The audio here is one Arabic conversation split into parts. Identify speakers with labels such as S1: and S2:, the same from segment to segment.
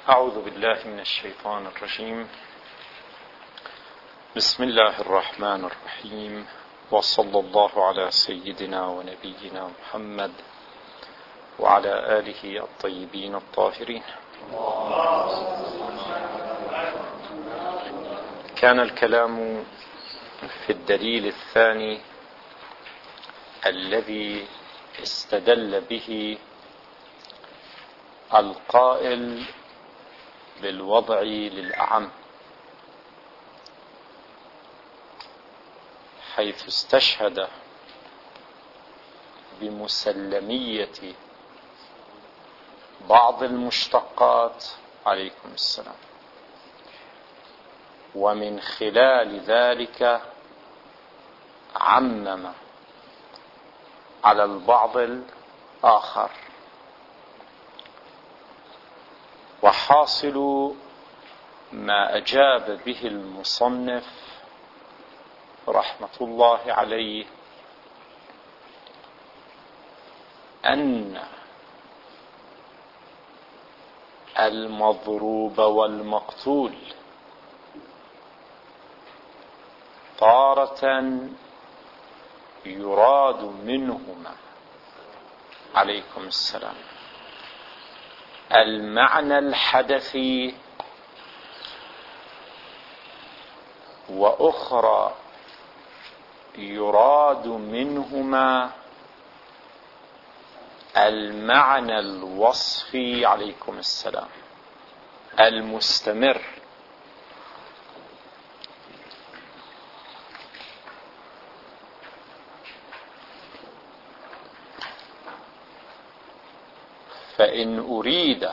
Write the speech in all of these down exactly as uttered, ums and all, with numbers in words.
S1: أعوذ بالله من الشيطان الرجيم. بسم الله الرحمن الرحيم، وصلى الله على سيدنا ونبينا محمد وعلى آله الطيبين الطاهرين. كان الكلام في الدليل الثاني الذي استدل به القائل بالوضع للأعم، حيث استشهد بمسلمية بعض المشتقات عليكم السلام، ومن خلال ذلك عمم على البعض الآخر. وحاصل ما أجاب به المصنف رحمة الله عليه أن المضروب والمقتول تارة يراد منهما عليكم السلام المعنى الحدثي، وأخرى يراد منهما المعنى الوصفي عليكم السلام المستمر. فإن أريد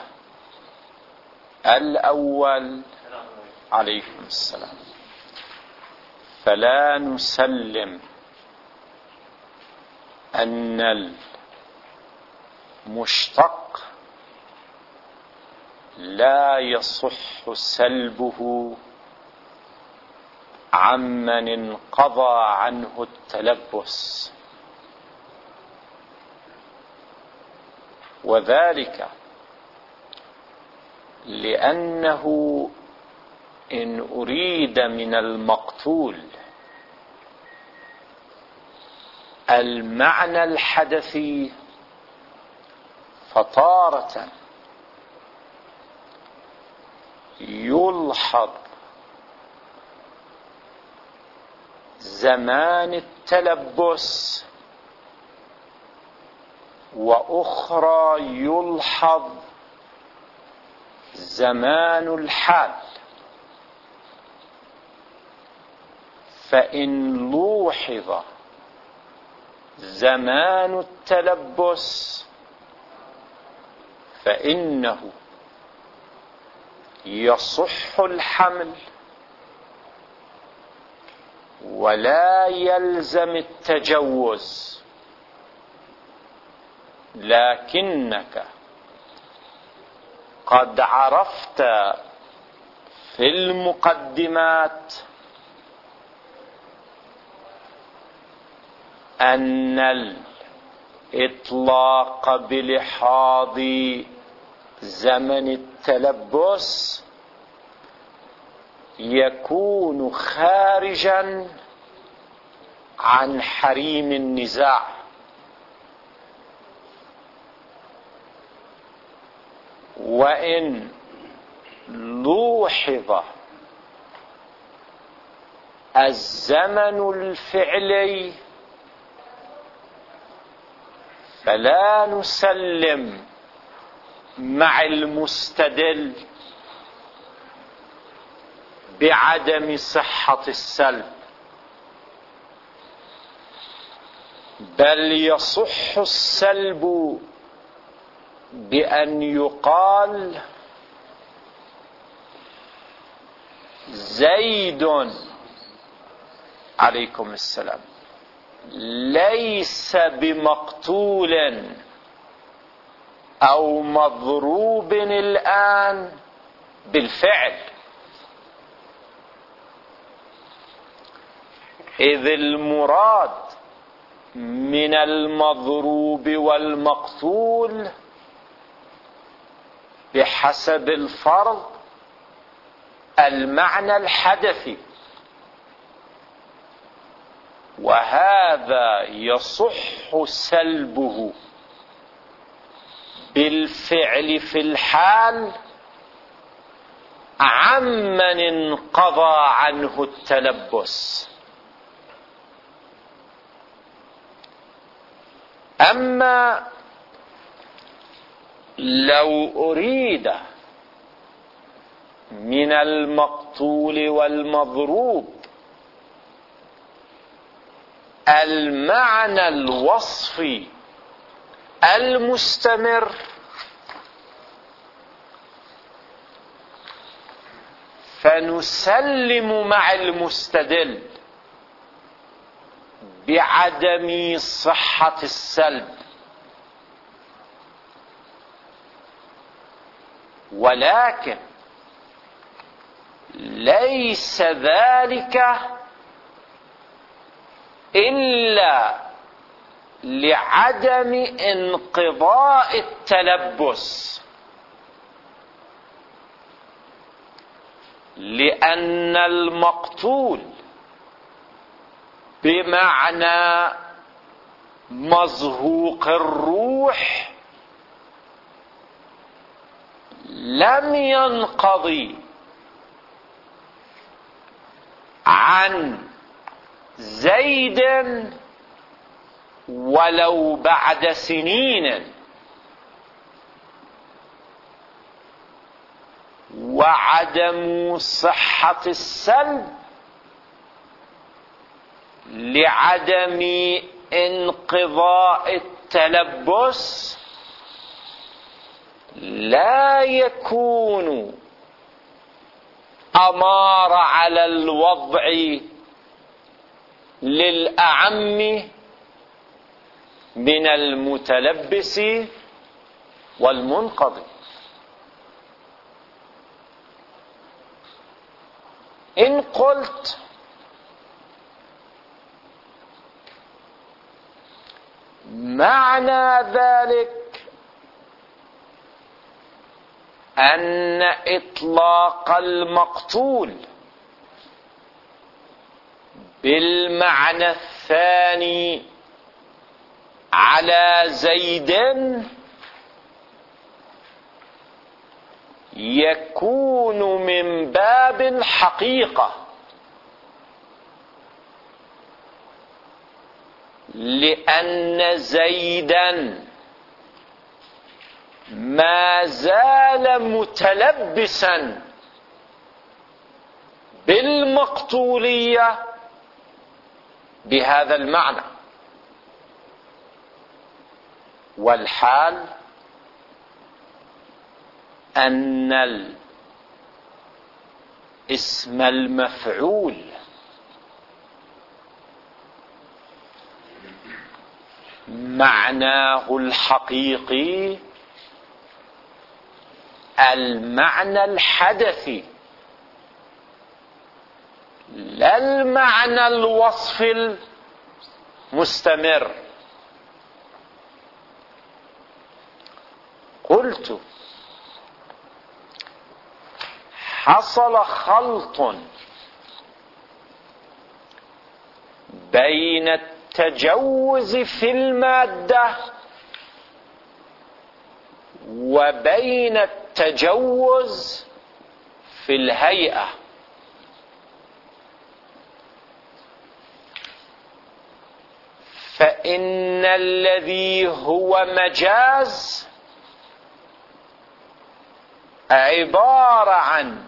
S1: الأول عليكم السلام فلا نسلم أن المشتق لا يصح سلبه عمن انقضى عنه التلبس، وذلك لأنه إن أريد من المقتول المعنى الحدثي فتارة يلحظ زمان التلبس، وأخرى يلحظ زمان الحال. فإن لوحظ زمان التلبس فإنه يصح الحمل ولا يلزم التجوز، لكنك قد عرفت في المقدمات أن الإطلاق بلحاظ زمن التلبس يكون خارجا عن حريم النزاع، وإن لوحظ الزمن الفعلي فلا نسلم مع المستدل بعدم صحة السلب، بل يصح السلب بأن يقال زيد عليكم السلام ليس بمقتول أو مضروب الآن بالفعل، إذ المراد من المضروب والمقتول بحسب الفرض المعنى الحدثي، وهذا يصح سلبه بالفعل في الحال عمن انقضى عنه التلبس. أما لو أريد من المقتول والمضروب المعنى الوصفي المستمر، فنسلم مع المستدل بعدم صحة السلب، ولكن ليس ذلك إلا لعدم انقضاء التلبس، لأن المقتول بمعنى مزهوق الروح لم ينقضي عن زيد ولو بعد سنين، وعدم صحة السلب لعدم انقضاء التلبس لا يكون أمار على الوضع للأعم من المتلبس والمنقضي. إن قلت معنى ذلك أن إطلاق المقتول بالمعنى الثاني على زيد يكون من باب الحقيقة، لأن زيدا ما زال متلبسا بالمقتولية بهذا المعنى، والحال أن الاسم المفعول معناه الحقيقي المعنى الحدثي لا المعنى الوصف المستمر. قلت حصل خلط بين التجوز في المادة وبين التجوز في الهيئة، فإن الذي هو مجاز عبارة عن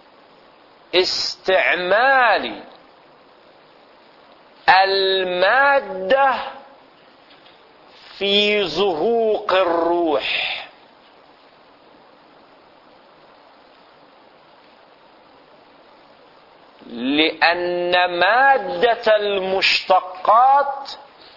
S1: استعمال المادة في زهوق الروح، لأن مادة المشتقات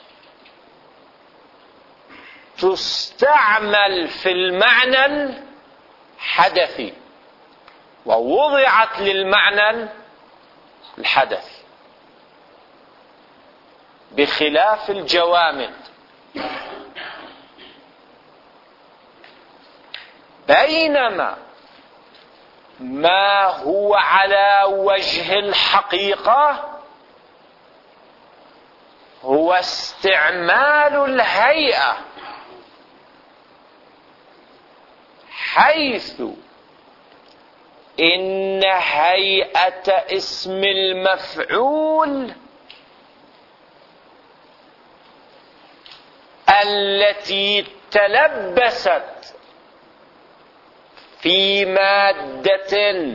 S1: تستعمل في المعنى الحدثي ووضعت للمعنى الحدثي، بخلاف الجوامد. بينما ما هو على وجه الحقيقة هو استعمال الهيئة، حيث إن هيئة اسم المفعول التي تلبست في مادة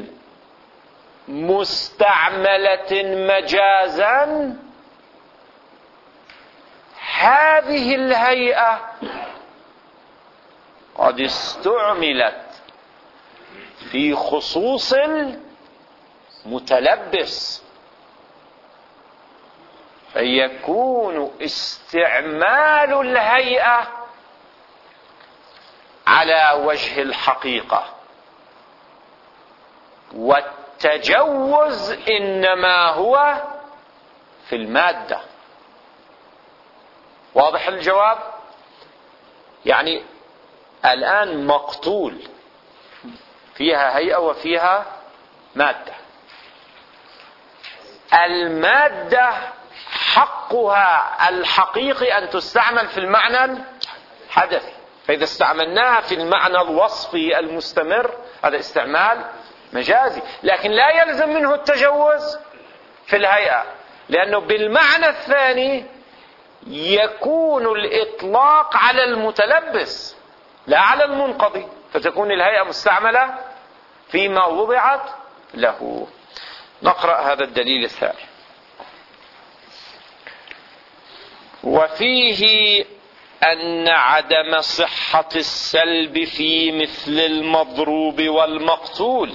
S1: مستعملة مجازا، هذه الهيئة قد استعملت في خصوص المتلبس، فيكون استعمال الهيئة على وجه الحقيقة، والتجوز إنما هو في المادة. واضح الجواب؟ يعني الآن مقتول فيها هيئة وفيها مادة، المادة حقها الحقيقي أن تستعمل في المعنى الحدثي، فإذا استعملناها في المعنى الوصفي المستمر هذا استعمال مجازي، لكن لا يلزم منه التجوز في الهيئة، لأنه بالمعنى الثاني يكون الإطلاق على المتلبس لا على المنقضي، فتكون الهيئة مستعملة فيما وضعت له. نقرأ هذا الدليل الثاني. وفيه أن عدم صحة السلب في مثل المضروب والمقتول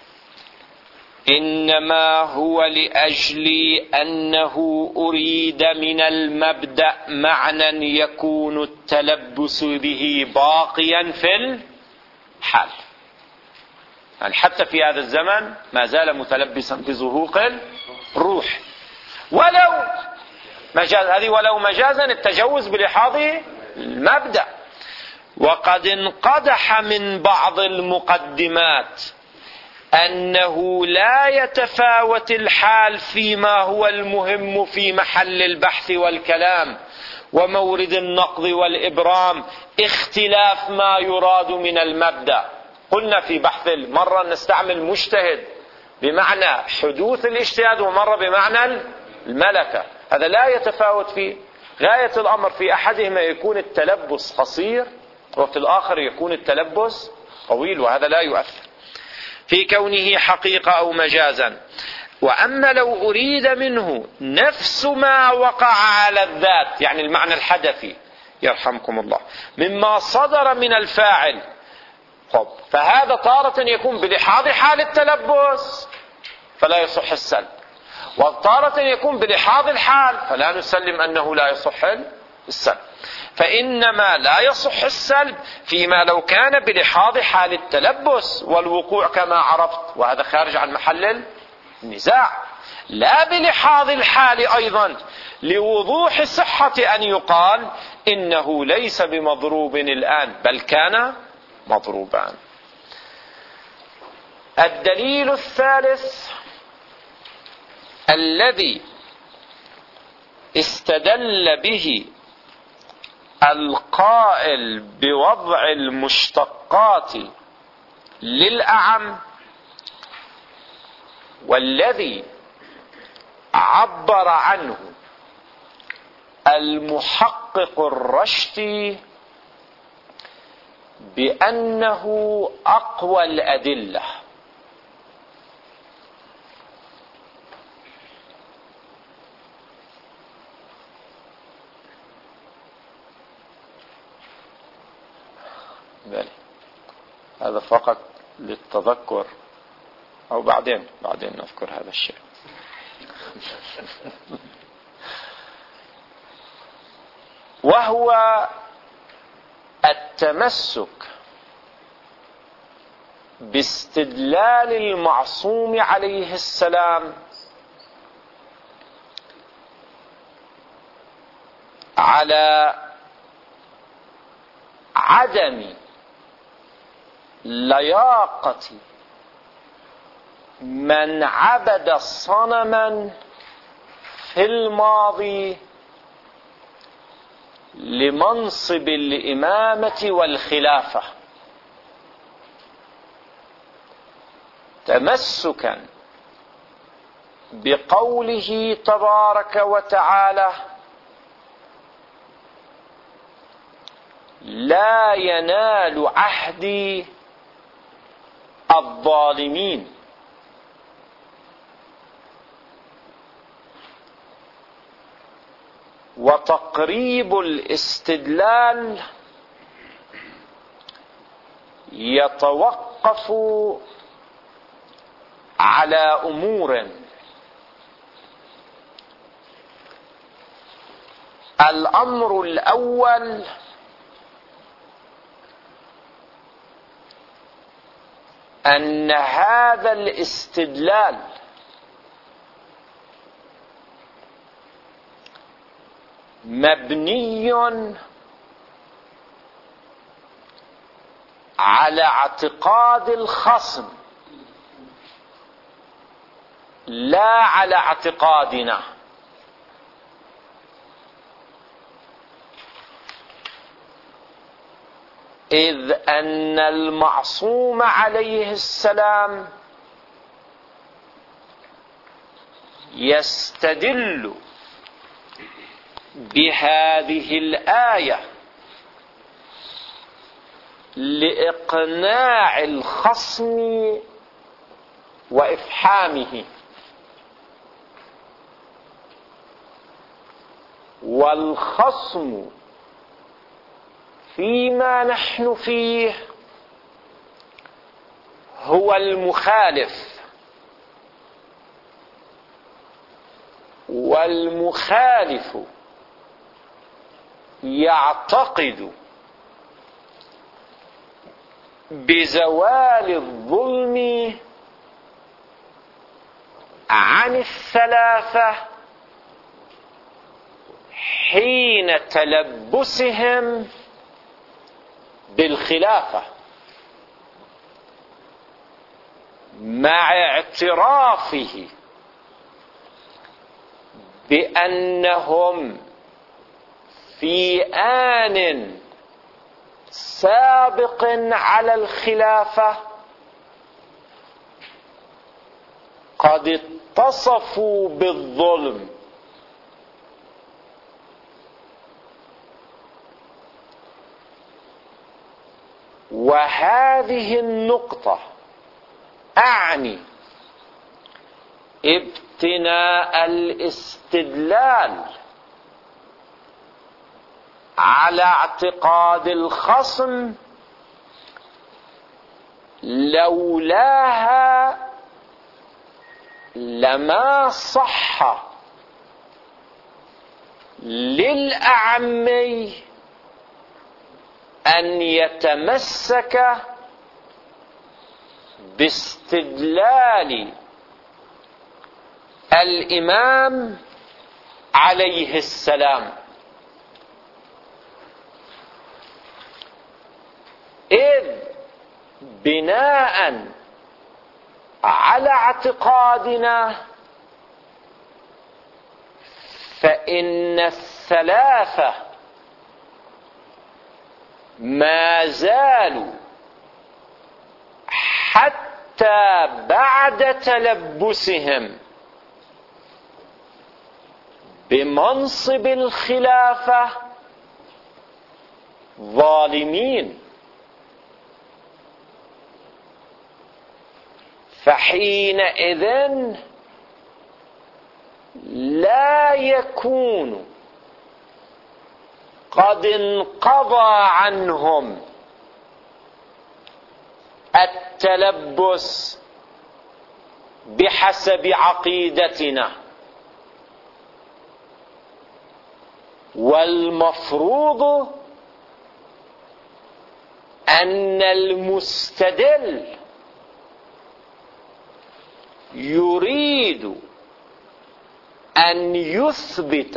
S1: إنما هو لأجل أنه أريد من المبدأ معنى يكون التلبس به باقيا في الحال، يعني حتى في هذا الزمن ما زال متلبسا بزهوق الروح، ولو مجاز، هذه ولو مجازا التجوز بلحاظ المبدأ. وقد انقدح من بعض المقدمات أنه لا يتفاوت الحال فيما هو المهم في محل البحث والكلام ومورد النقض والإبرام اختلاف ما يراد من المبدأ. قلنا في بحث مرة نستعمل مجتهد بمعنى حدوث الاجتهاد ومرة بمعنى الملكة، هذا لا يتفاوت فيه. غاية الأمر في أحدهما يكون التلبس قصير وفي الآخر يكون التلبس طويل، وهذا لا يؤثر في كونه حقيقة أو مجازا. وأما لو أريد منه نفس ما وقع على الذات، يعني المعنى الحدثي يرحمكم الله مما صدر من الفاعل، فهذا تارة يكون بلحاظ حال التلبس فلا يصح السلب، وتارة يكون بلحاظ الحال فلا نسلم أنه لا يصح السلب. فإنما لا يصح السلب فيما لو كان بلحاظ حال التلبس والوقوع كما عرفت، وهذا خارج عن محل النزاع، لا بلحاظ الحال أيضا لوضوح صحة أن يقال إنه ليس بمضروب الآن بل كان مضروبان. الدليل الثالث الذي استدل به القائل بوضع المشتقات للأعم، والذي عبر عنه المحقق الرشدي بأنه أقوى الأدلة. هذا فقط للتذكر، أو بعدين بعدين نذكر هذا الشيء. وهو التمسك باستدلال المعصوم عليه السلام على عدم لياقة من عبد صنما في الماضي لمنصب الإمامة والخلافة، تمسكا بقوله تبارك وتعالى: لا ينال عهدي الظالمين. وتقريب الاستدلال يتوقف على أمور: الأمر الأول أن هذا الاستدلال مبني على اعتقاد الخصم لا على اعتقادنا، إذ أن المعصوم عليه السلام يستدل بهذه الآية لإقناع الخصم وإفحامه، والخصم فيما نحن فيه هو المخالف، والمخالف يعتقد بزوال الظلم عن الثلاثة حين تلبسهم بالخلافة، مع اعترافه بأنهم في آن سابق على الخلافة قد اتصفوا بالظلم، وهذه النقطة أعني ابتناء الاستدلال على اعتقاد الخصم لولاها لما صح للأعمي أن يتمسك باستدلال الإمام عليه السلام، إذ بناء على اعتقادنا فإن الثلاثة ما زالوا حتى بعد تلبسهم بمنصب الخلافة ظالمين، فحينئذ لا يكون قد انقضى عنهم التلبس بحسب عقيدتنا، والمفروض أن المستدل يريد أن يثبت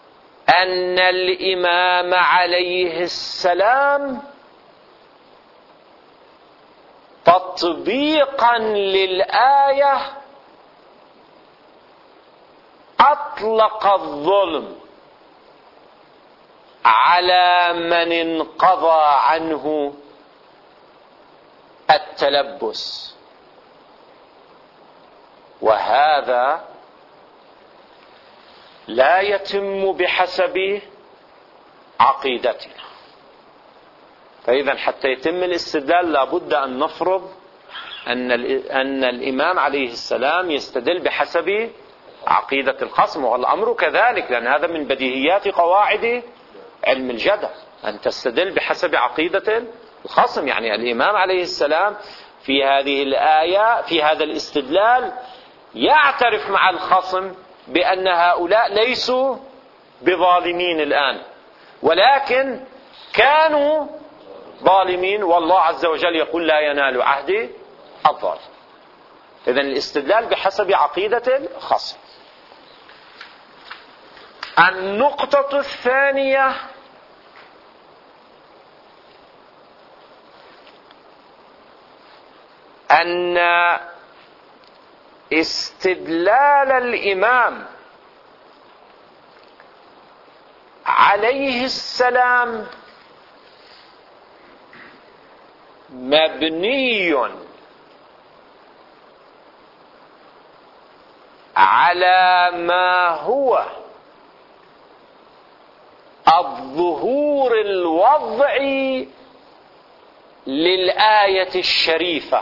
S1: أن الإمام عليه السلام تطبيقا للآية أطلق الظلم على من انقضى عنه التلبس، وهذا لا يتم بحسب عقيدتنا. فإذا حتى يتم الاستدلال لابد أن نفرض أن أن الإمام عليه السلام يستدل بحسب عقيدة الخصم، والأمر كذلك، لأن هذا من بديهيات قواعد علم الجدل أن تستدل بحسب عقيدة الخصم. يعني الإمام عليه السلام في هذه الآية في هذا الاستدلال يعترف مع الخصم بأن هؤلاء ليسوا بظالمين الآن، ولكن كانوا ظالمين، والله عز وجل يقول لا ينال عهد الظالم. إذن الاستدلال بحسب عقيدة الخصم. النقطة الثانية أن استدلال الإمام عليه السلام مبني على ما هو الظهور الوضعي للآية الشريفة،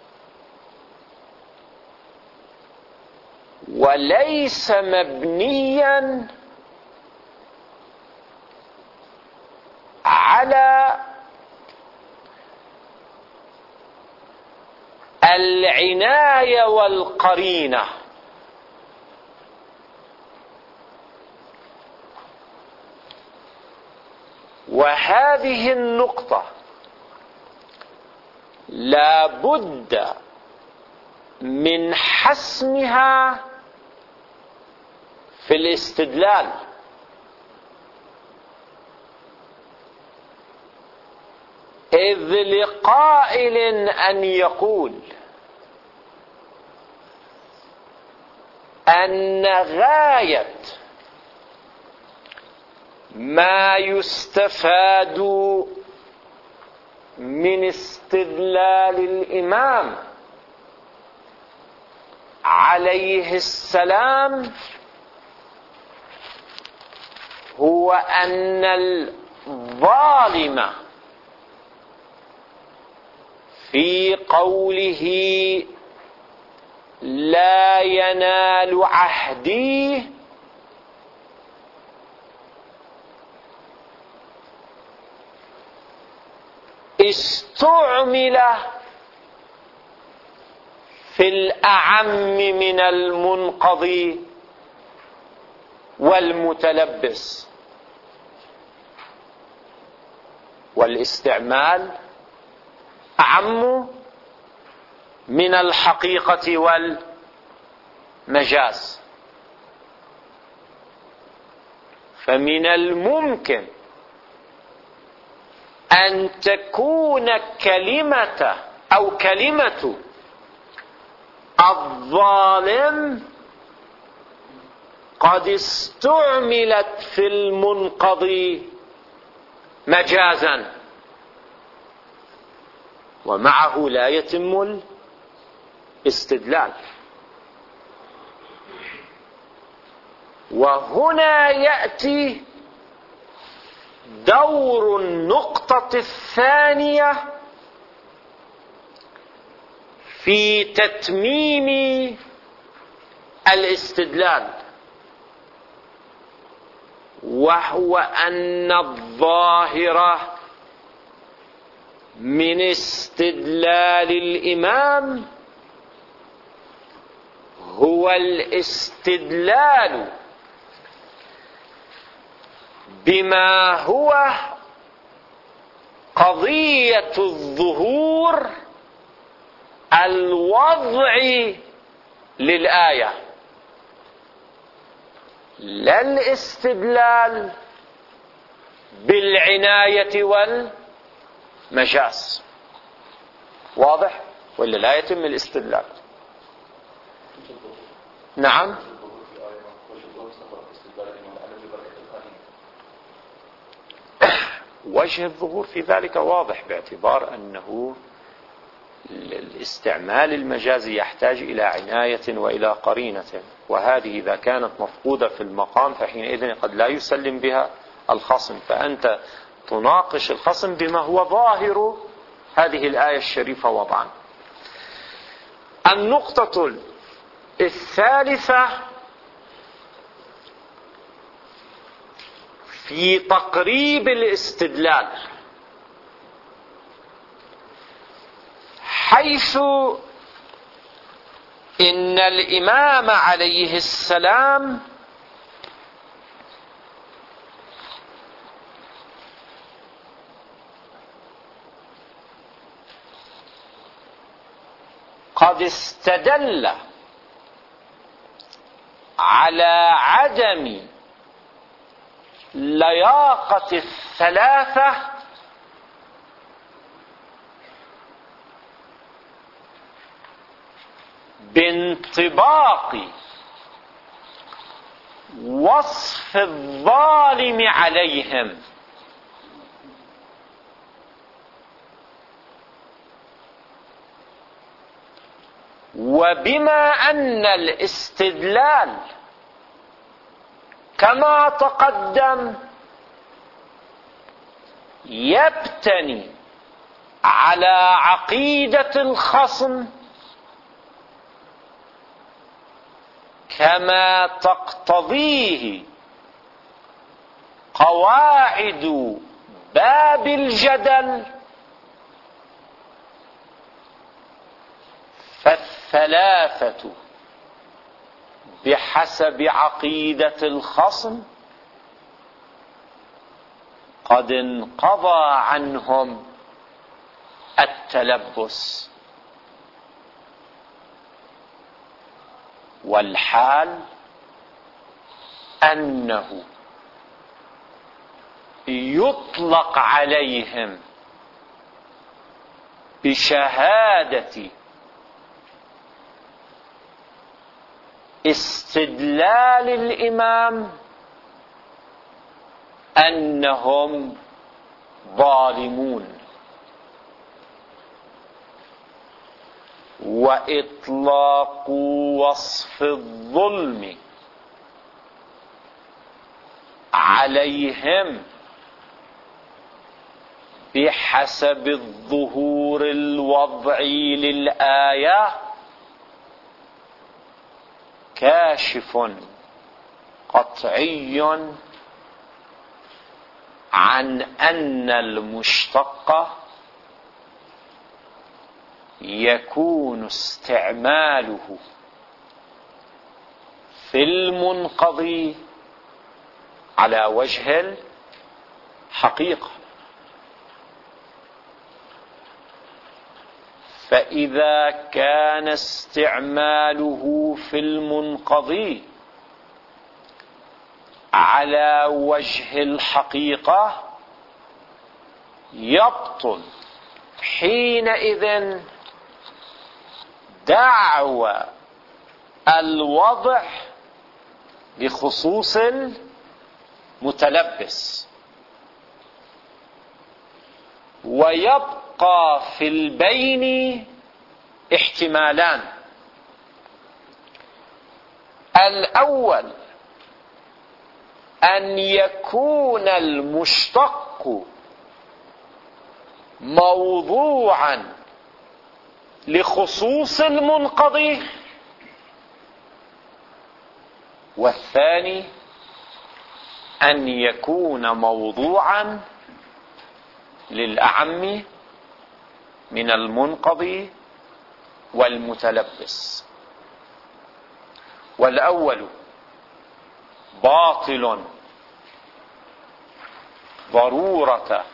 S1: وليس مبنيا على العناية والقرينة. وهذه النقطة لا بد من حسمها في الاستدلال، إذ لقائل أن يقول أن غاية ما يستفاد من استدلال الإمام عليه السلام هو أن الظالم في قوله لا ينال عهدي استعمل في الأعم من المنقضي والمتلبس، والاستعمال أعم من الحقيقة والمجاز. فمن الممكن أن تكون كلمة أو كلمة الظالم قد استعملت في المنقضي مجازا، ومعه لا يتم الاستدلال. وهنا يأتي دور النقطة الثانية في تتميم الاستدلال، وهو أن الظاهر من استدلال الإمام هو الاستدلال بما هو قضية الظهور الوضعي للآية، لا الاستدلال بالعناية والمجاز. واضح؟ ولا لا يتم الاستدلال. نعم. وجه الظهور في ذلك واضح، باعتبار أنه الاستعمال المجازي يحتاج إلى عناية وإلى قرينة، وهذه إذا كانت مفقودة في المقام فحينئذ قد لا يسلم بها الخصم، فأنت تناقش الخصم بما هو ظاهر هذه الآية الشريفة وضعا. النقطة الثالثة في تقريب الاستدلال، حيث إن الإمام عليه السلام قد استدل على عدم لياقة الثلاثة بانطباق وصف الظالم عليهم، وبما أن الاستدلال كما تقدم يبتني على عقيدة الخصم كما تقتضيه قواعد باب الجدل، فالثلاثة بحسب عقيدة الخصم قد انقضى عنهم التلبس، والحال أنه يطلق عليهم بشهادة استدلال الإمام أنهم ظالمون، وإطلاق وصف الظلم عليهم بحسب الظهور الوضعي للآية كاشف قطعي عن أن المشتق يكون استعماله في المنقضي على وجه الحقيقة. فإذا كان استعماله في المنقضي على وجه الحقيقة يبطل حينئذ دعوى الوضع بخصوص المتلبس، ويبقى في البين احتمالان: الأول أن يكون المشتق موضوعا لخصوص المنقضي، والثاني أن يكون موضوعا للأعم من المنقضي والمتلبس. والأول باطل ضرورة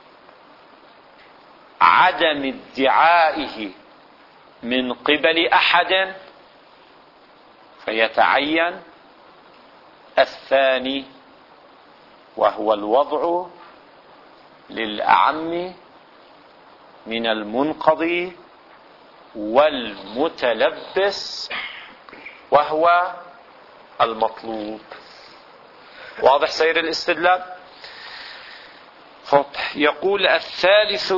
S1: عدم ادعائه من قبل أحد، فيتعين الثاني وهو الوضع للأعم من المنقضي والمتلبس وهو المطلوب. واضح سير الاستدلال؟ يقول الثالث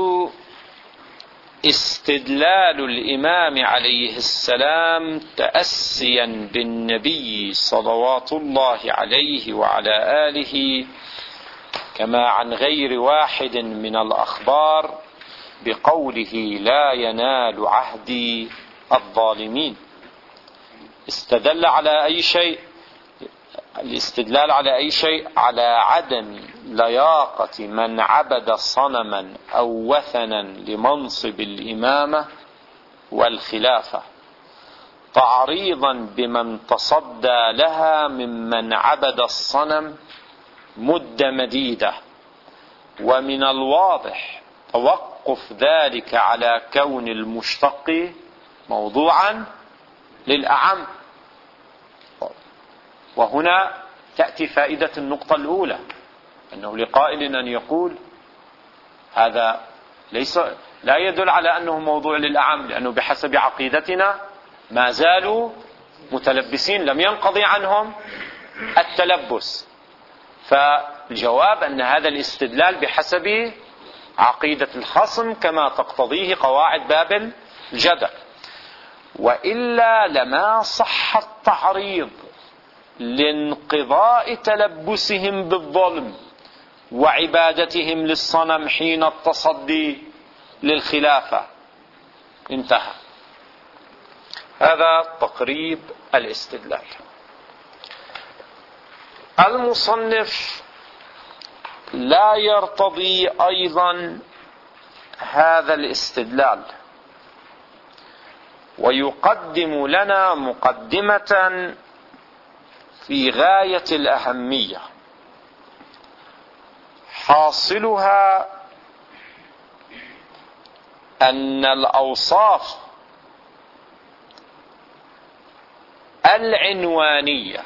S1: استدلال الإمام عليه السلام تأسيا بالنبي صلوات الله عليه وعلى آله كما عن غير واحد من الأخبار بقوله لا ينال عهدي الظالمين. استدل على أي شيء؟ الاستدلال على أي شيء؟ على عدم لياقة من عبد صنما أو وثنا لمنصب الإمامة والخلافة، تعريضا بمن تصدى لها ممن عبد الصنم مدة مديدة. ومن الواضح توقف ذلك على كون المشتق موضوعا للأعم. وهنا تأتي فائدة النقطة الأولى، أنه لقائل أن يقول هذا ليس لا يدل على أنه موضوع للأعم، لأنه بحسب عقيدتنا ما زالوا متلبسين، لم ينقضي عنهم التلبس. فالجواب أن هذا الاستدلال بحسب عقيدة الخصم كما تقتضيه قواعد باب الجدل، وإلا لما صح التعريض لانقضاء تلبسهم بالظلم وعبادتهم للصنم حين التصدي للخلافة. انتهى. هذا تقريب الاستدلال. المصنف لا يرتضي أيضا هذا الاستدلال، ويقدم لنا مقدمة في غاية الأهمية، حاصلها أن الأوصاف العنوانية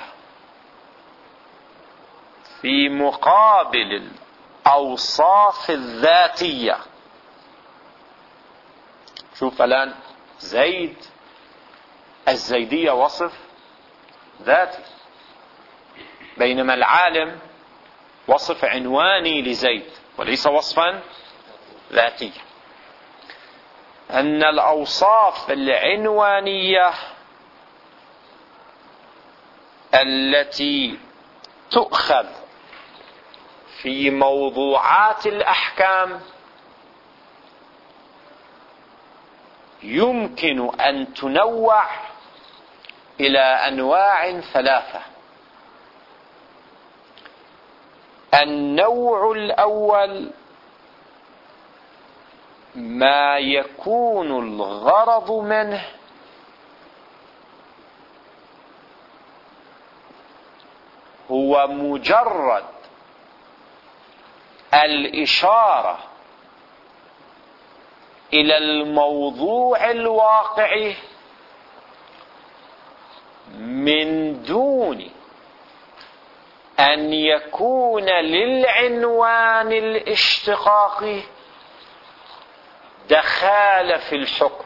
S1: في مقابل الأوصاف الذاتية. شوف الآن زيد، الزيدية وصف ذاتي، بينما العالم وصف عنواني لزيد وليس وصفا ذاتيا. أن الأوصاف العنوانية التي تؤخذ في موضوعات الأحكام يمكن أن تنوع إلى أنواع ثلاثة. النوع الأول ما يكون الغرض منه هو مجرد الإشارة إلى الموضوع الواقعي من دون أن يكون للعنوان الاشتقاقي دخال في الحكم.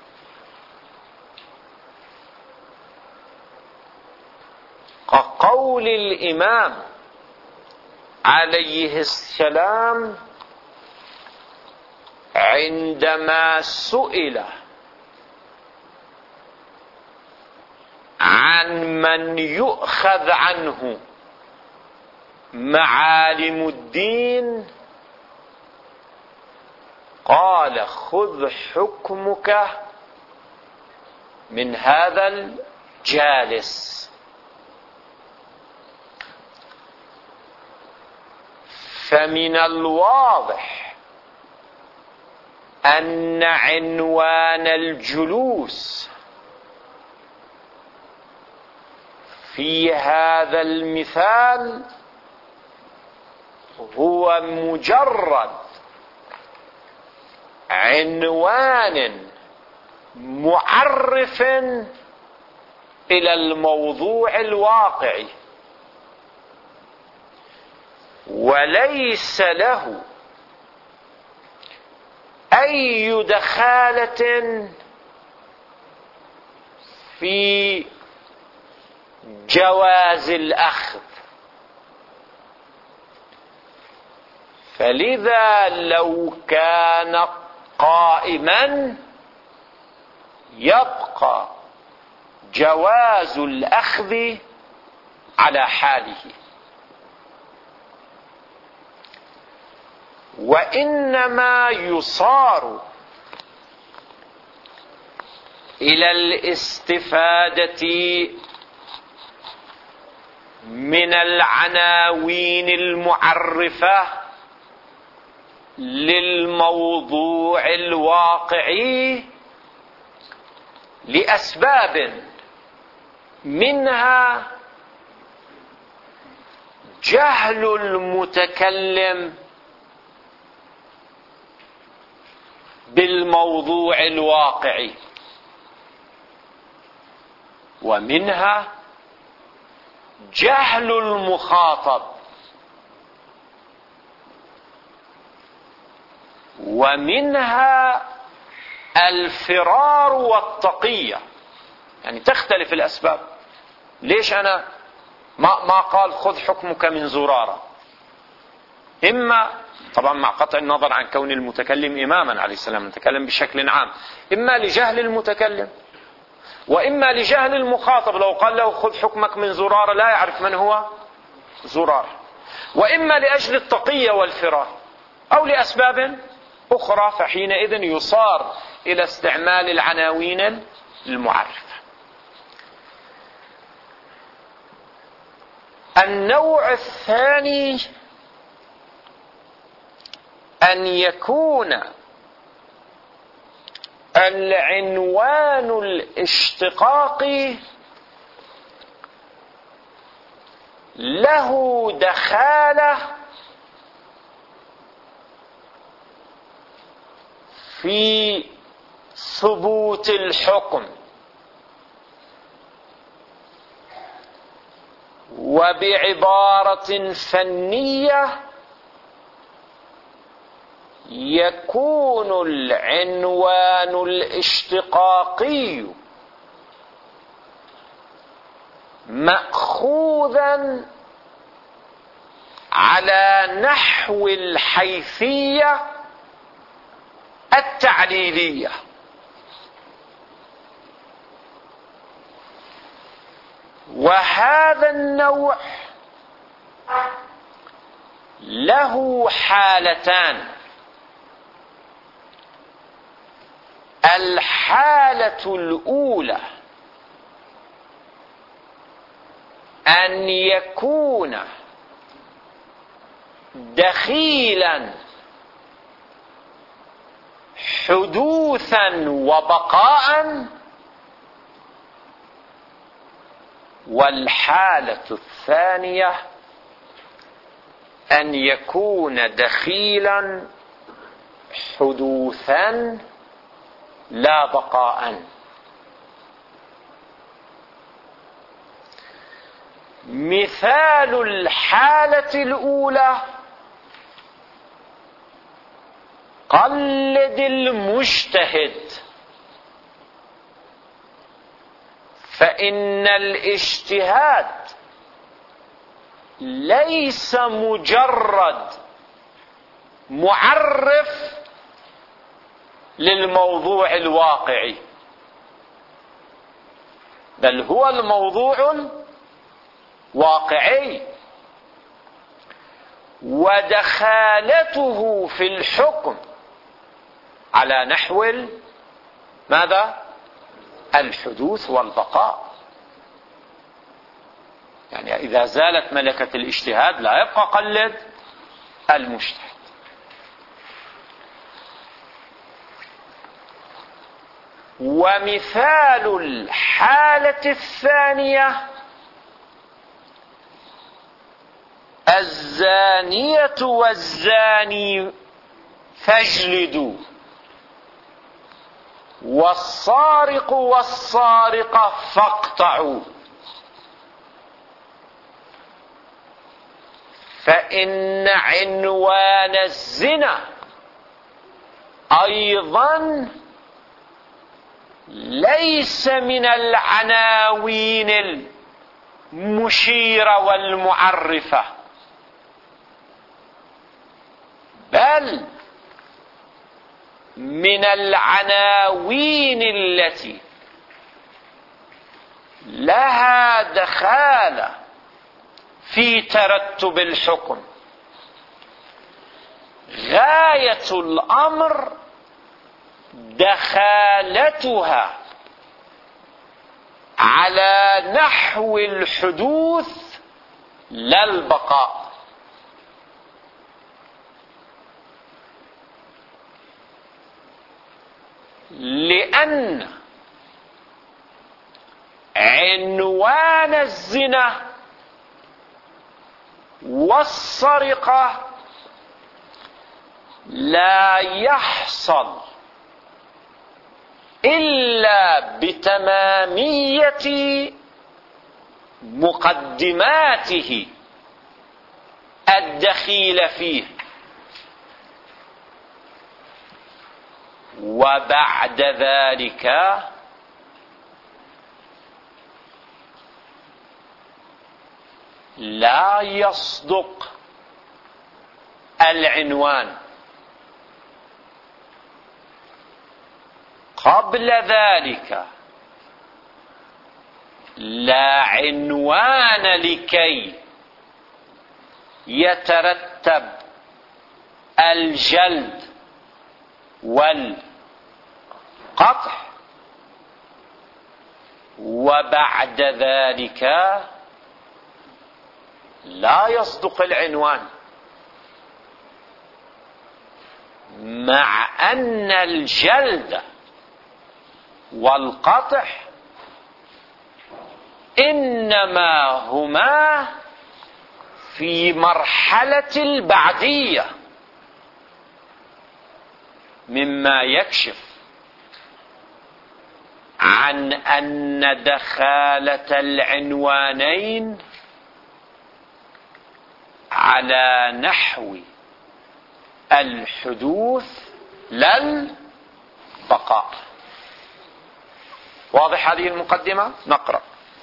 S1: كقول الإمام عليه السلام عندما سئل عن من يؤخذ عنه معالم الدين قال خذ حكمك من هذا الجالس. فمن الواضح أن عنوان الجلوس في هذا المثال هو مجرد عنوان معرف إلى الموضوع الواقعي، وليس له أي دخالة في جواز الأخذ. فلذا لو كان قائما يبقى جواز الأخذ على حاله، وإنما يصار إلى الاستفادة من العناوين المعرفة للموضوع الواقعي لأسباب، منها جهل المتكلم بالموضوع الواقعي، ومنها جهل المخاطب، ومنها الفرار والتقية. يعني تختلف الأسباب. ليش أنا ما ما قال خذ حكمك من زرارة؟ إما طبعا مع قطع النظر عن كون المتكلم إماما عليه السلام، نتكلم بشكل عام، إما لجهل المتكلم وإما لجهل المخاطب. لو قال له خذ حكمك من زرارة لا يعرف من هو زرار، وإما لأجل التقية والفرار، أو لأسباب أخرى، فحينئذ يصار إلى استعمال العناوين المعرفة. النوع الثاني أن يكون العنوان الاشتقاقي له دخالة في ثبوت الحكم، وبعبارة فنية يكون العنوان الاشتقاقي مأخوذا على نحو الحيثية التعليلية، وهذا النوع له حالتان. الحالة الأولى أن يكون دخيلا حدوثا وبقاء، والحالة الثانية أن يكون دخيلا حدوثا لا بقاء. مثال الحالة الأولى قلد المجتهد، فإن الاجتهاد ليس مجرد معرف للموضوع الواقعي، بل هو الموضوع الواقعي، ودخالته في الحكم على نحو ماذا؟ الحدوث والبقاء. يعني إذا زالت ملكة الاجتهاد لا يبقى قلد المجتهد. ومثال الحالة الثانية الزانية والزاني فاجلدوا، والسارق والسارقة فاقطعوا، فإن عنوان الزنا أيضا ليس من العناوين المشيرة والمعرفة، بل من العناوين التي لها دخالة في ترتب الحكم. غاية الأمر دخالتها على نحو الحدوث لا البقاء. لأن عنوان الزنا والسرقة لا يحصل إلا بتمامية مقدماته الدخيلة فيه، وبعد ذلك لا يصدق العنوان. قبل ذلك لا عنوان لكي يترتب الجلد والقطع، وبعد ذلك لا يصدق العنوان، مع أن الجلد والقطع إنما هما في مرحلة البعدية، مما يكشف عن أن دخالة العنوانين على نحو الحدوث لا البقاء. واضح هذه المقدمة؟ نقرأ.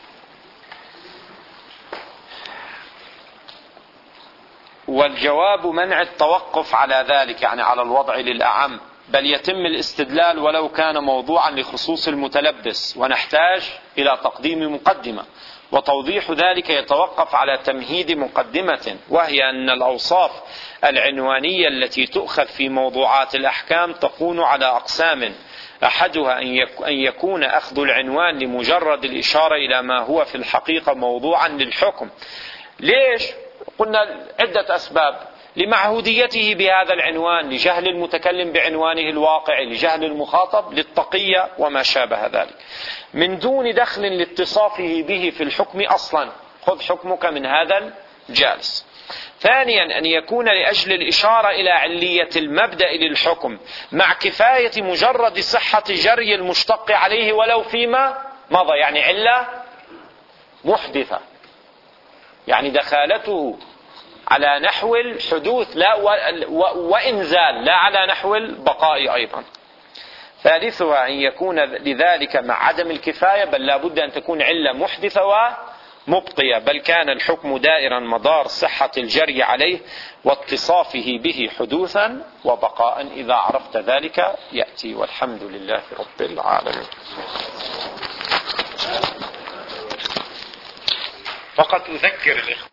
S1: والجواب منع التوقف على ذلك، يعني على الوضع للأعم، بل يتم الاستدلال ولو كان موضوعا لخصوص المتلبس، ونحتاج إلى تقديم مقدمة، وتوضيح ذلك يتوقف على تمهيد مقدمة، وهي أن الأوصاف العنوانية التي تؤخذ في موضوعات الأحكام تكون على أقسام: أحدها أن يكون أخذ العنوان لمجرد الإشارة إلى ما هو في الحقيقة موضوعا للحكم. ليش؟ قلنا عدة أسباب: لمعهوديته بهذا العنوان، لجهل المتكلم بعنوانه الواقع، لجهل المخاطب، للتقية وما شابه ذلك، من دون دخل لاتصافه به في الحكم أصلا. خذ حكمك من هذا الجالس. ثانيا أن يكون لأجل الإشارة إلى علية المبدأ للحكم، مع كفاية مجرد صحة جري المشتق عليه ولو فيما مضى، يعني علة محدثة، يعني دخالته على نحو الحدوث لا وإنزال، لا على نحو البقاء أيضا. ثالثها أن يكون لذلك مع عدم الكفاية، بل لا بد أن تكون علة محدثة ومبقية، بل كان الحكم دائرا مدار صحة الجري عليه واتصافه به حدوثا وبقاء. إذا عرفت ذلك يأتي. والحمد لله رب العالمين. فقط أذكر الإخوة